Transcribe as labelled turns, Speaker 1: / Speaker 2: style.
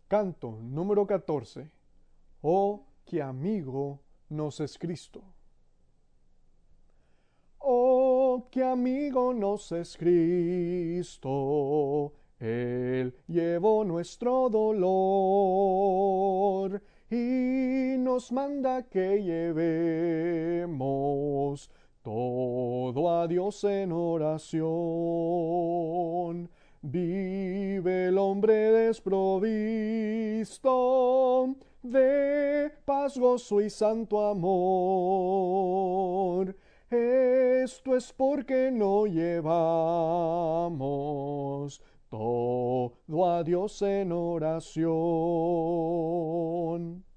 Speaker 1: Canto número 14. Oh, qué amigo nos es Cristo. Oh, qué amigo nos es Cristo. Él llevó nuestro dolor y nos manda que llevemos todo a Dios en oración. Vive el hombre desprovisto de paz, gozo y santo amor. Esto es porque no llevamos todo a Dios en oración.